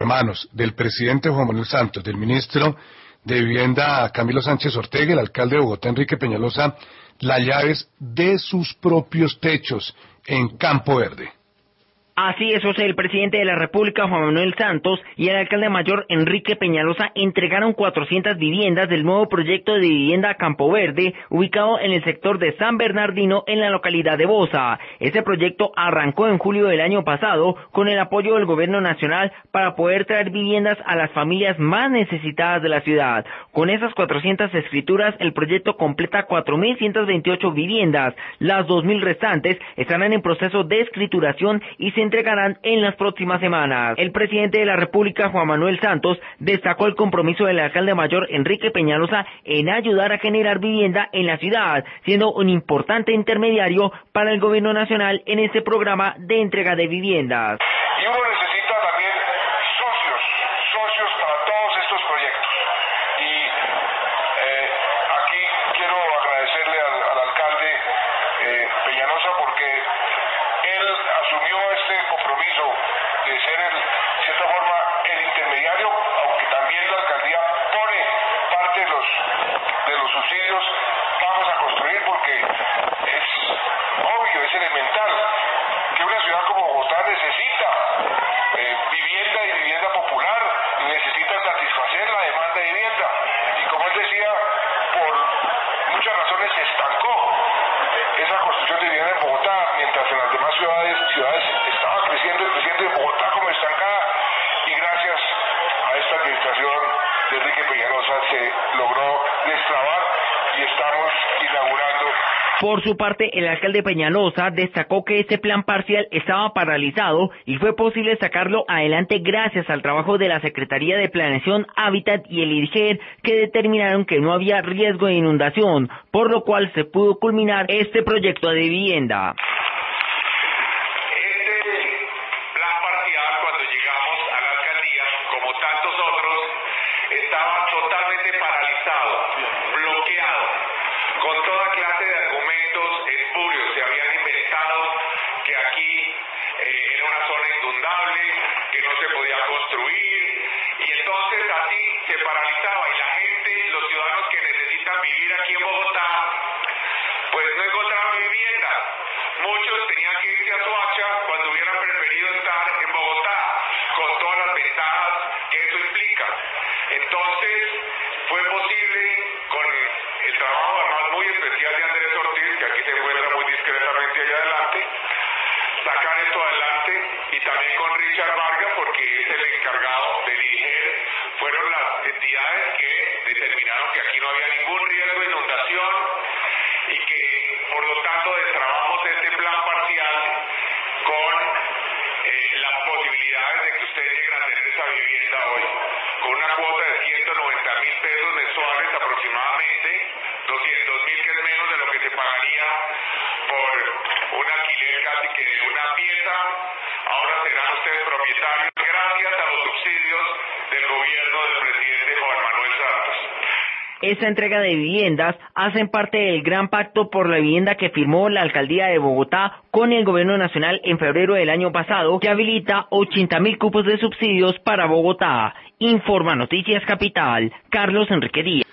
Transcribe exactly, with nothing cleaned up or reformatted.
Hermanos, del presidente Juan Manuel Santos, del ministro de Vivienda Camilo Sánchez Ortega, el alcalde de Bogotá Enrique Peñalosa, las llaves de sus propios techos en Campo Verde. Así es, José, el presidente de la República, Juan Manuel Santos, y el alcalde mayor, Enrique Peñalosa, entregaron cuatrocientas viviendas del nuevo proyecto de vivienda Campo Verde, ubicado en el sector de San Bernardino, en la localidad de Bosa. Este proyecto arrancó en julio del año pasado con el apoyo del gobierno nacional para poder traer viviendas a las familias más necesitadas de la ciudad. Con esas cuatrocientas escrituras, el proyecto completa cuatro mil ciento veintiocho viviendas. Las dos mil restantes estarán en proceso de escrituración y se entregarán en las próximas semanas. El presidente de la República, Juan Manuel Santos, destacó el compromiso del alcalde mayor, Enrique Peñalosa, en ayudar a generar vivienda en la ciudad, siendo un importante intermediario para el gobierno nacional en este programa de entrega de viviendas. Y uno necesita también socios, socios para todos estos proyectos. Y eh, aquí quiero agradecerle al, al alcalde eh, Peñalosa porque él asumió este compromiso de ser, el, de cierta forma, el intermediario, aunque también la alcaldía pone parte de los, de los subsidios. Vamos a construir porque es obvio, es elemental que una ciudad como Bogotá necesita eh, vivienda y vivienda popular, necesita satisfacer la demanda de vivienda. Y como él decía, por muchas razones se estancó esa construcción de vivienda en Bogotá, mientras en las demás ciudades, ciudades estaba creciendo el presidente de Bogotá como estancada, y gracias a esta administración de Enrique Peñalosa se logró destrabar y estamos inaugurando. Por su parte, el alcalde Peñalosa destacó que este plan parcial estaba paralizado y fue posible sacarlo adelante gracias al trabajo de la Secretaría de Planeación, Hábitat y el IDGER, que determinaron que no había riesgo de inundación, por lo cual se pudo culminar este proyecto de vivienda. Este plan parcial, cuando llegamos a la alcaldía, como tantos otros, estaba totalmente paralizado, bloqueado, con toda clase de argumentos espurios. Se habían inventado que aquí eh, era una zona inundable, que no se podía construir, y entonces así se paralizaba, y la gente, los ciudadanos que necesitan vivir aquí en Bogotá, pues no encontraban vivienda. Muchos tenían que irse a Soacha cuando hubieran preferido estar en Bogotá, con todas las ventajas que eso implica. Entonces fue posible, con el trabajo además muy especial de Andrés Ortiz, que aquí se encuentra muy discretamente allá adelante, sacar esto adelante, y también con Richard Vargas, porque es el encargado de dirigir, fueron las entidades que determinaron que aquí no había ningún riesgo de inundación, y que por lo tanto destrabamos este plan parcial con eh, las posibilidades de que ustedes lleguen a tener esa vivienda hoy, con una cuota de ciento noventa mil pesos mensuales aproximadamente, doscientos mil, que es menos de lo que se pagaría por un alquiler casi que de una pieza. Ahora serán ustedes propietarios gracias a los subsidios del gobierno del presidente Juan Manuel Santos. Esta entrega de viviendas hacen parte del gran pacto por la vivienda que firmó la alcaldía de Bogotá con el gobierno nacional en febrero del año pasado, que habilita ochenta mil cupos de subsidios para Bogotá. Informa Noticias Capital, Carlos Enrique Díaz.